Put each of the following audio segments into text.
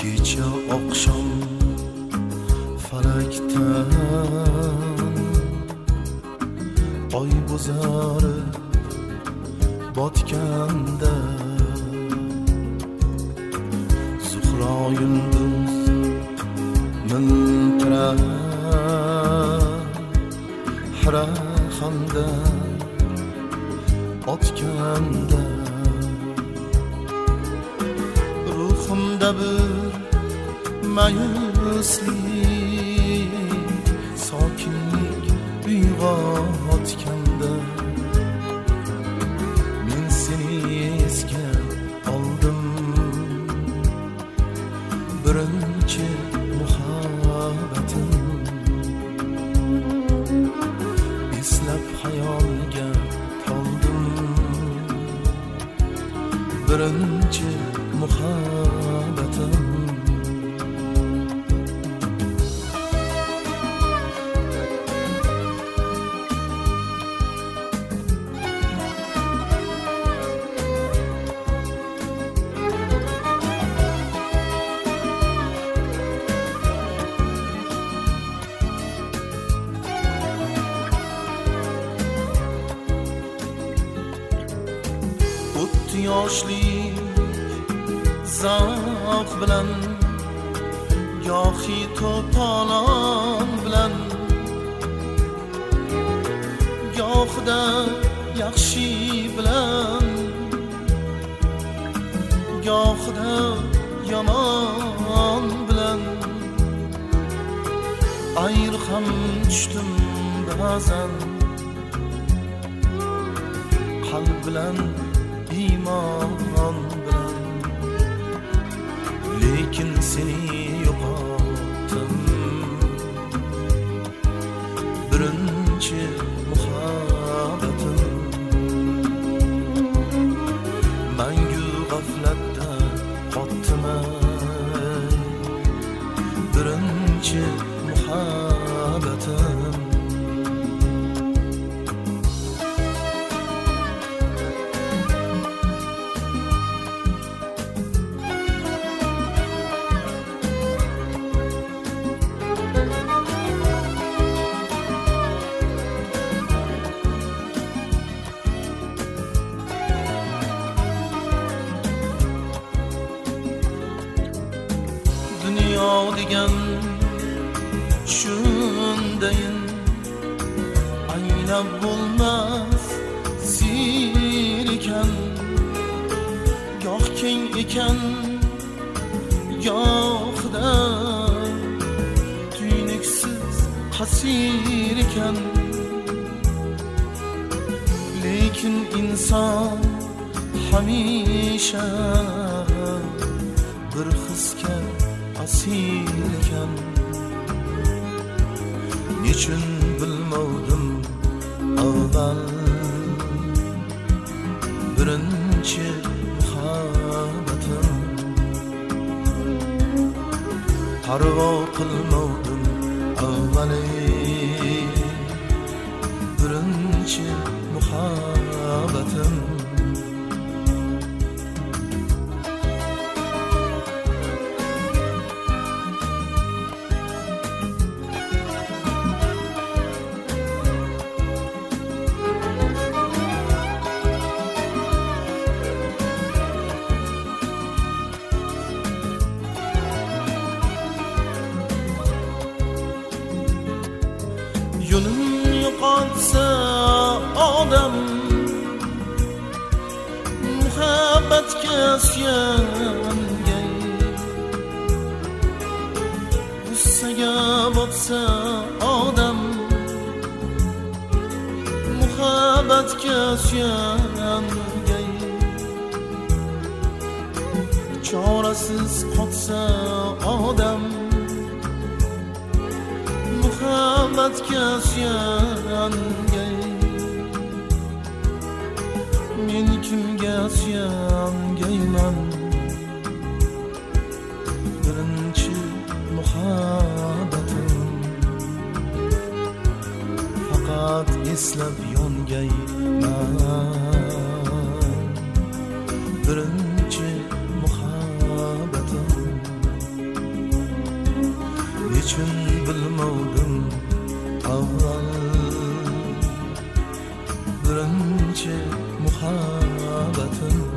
kecha oqshom falakdan oy bo'zarib botganda Zuhro yulduz miltirab hara hamda otganda ruhimda bir ma'yuslik sokinlik uyg'otganda men seni esga oldim birinchi muhabbatim eslab xayolga toldim birinchi muhabbatim yoshlik zavq bilan yoxi to'polon bilan gohida yaxshi bilan gohida yomon bilan ayr ham tushdim ba'zan qalb bilan iymon bilan lekin seni yo'qotdim birinchi muhabbatim mangu g'aflatda qotdim birinchi muhabbatim dunyo degan shundayin aynab bo'lmas sir ekan goh keng ekan gohida tuynuksiz qasir ekan lekin inson hamisha bir hisga asir ekan nechun bilmovdim avval birinchi muhabbatim parvo qilmovdim avvali birinchi muhabbatim yo'lin yo'qotsa odam muhabbatga suyangan g'ussaga botsa odam muhabbatga suyangan chorasiz qotsa odam muhabbatga suyangan men kimga suyangayman birinchi muhabbatim faqat eslab yongayman birinchi muhabbatim uchun bilmovdim avval birinchi muhabbatim.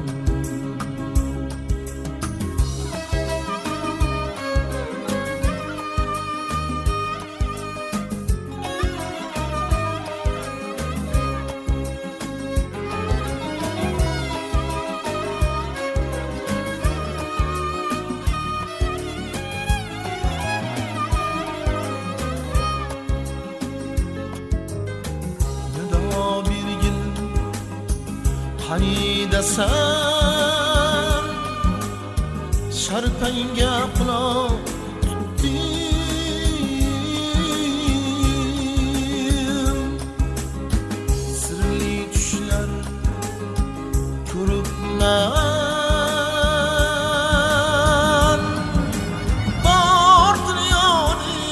Qanidasan sharpangga quloq tutdim, sirli tushlar ko'ribman, bor dunyoni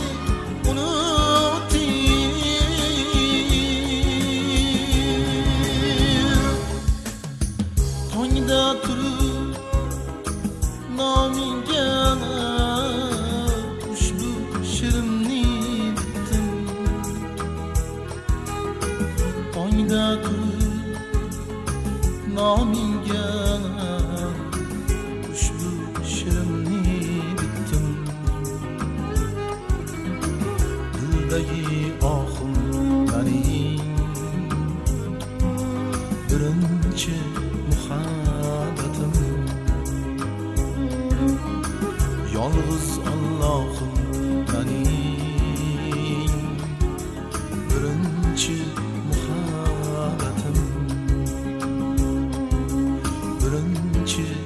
tongda turib nomingga ushbu shirinni bitdim. Tongda turib nomingga ushbu shirinni bitdim. Dildagi ohim mening birinchi muhabbatim. Yolg'iz Allohim mening birinchi muhabbatim, birinchi